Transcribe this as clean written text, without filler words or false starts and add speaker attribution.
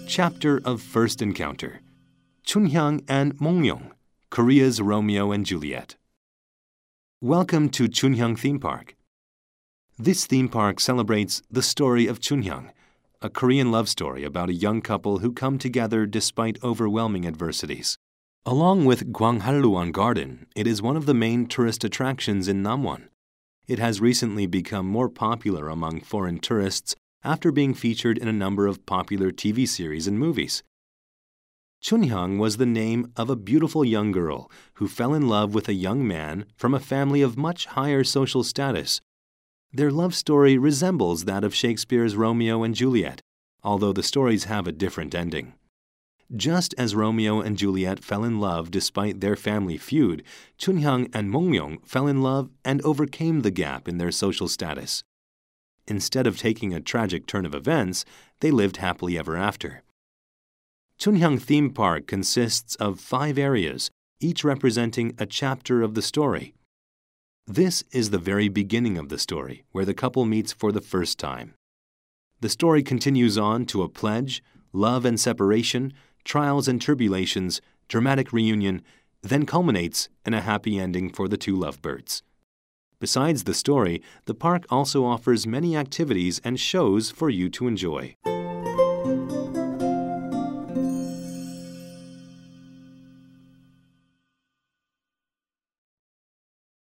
Speaker 1: Chapter of First Encounter. Chunhyang and Mongmyong, Korea's Romeo and Juliet. Welcome to Chunhyang Theme Park. This theme park celebrates the story of Chunhyang, a Korean love story about a young couple who come together despite overwhelming adversities. Along with Gwanghwaluan Garden, it is one of the main tourist attractions in Namwon. It has recently become more popular among foreign tourists after being featured in a number of popular TV series and movies. Chunhyang was the name of a beautiful young girl who fell in love with a young man from a family of much higher social status. Their love story resembles that of Shakespeare's Romeo and Juliet, although the stories have a different ending. Just as Romeo and Juliet fell in love despite their family feud, Chunhyang and Mongmyong fell in love and overcame the gap in their social status. Instead of taking a tragic turn of events, they lived happily ever after. Chunhyang Theme Park consists of 5 areas, each representing a chapter of the story. This is the very beginning of the story, where the couple meets for the first time. The story continues on to a pledge, love and separation, trials and tribulations, dramatic reunion, then culminates in a happy ending for the 2 lovebirds. Besides the story, the park also offers many activities and shows for you to enjoy.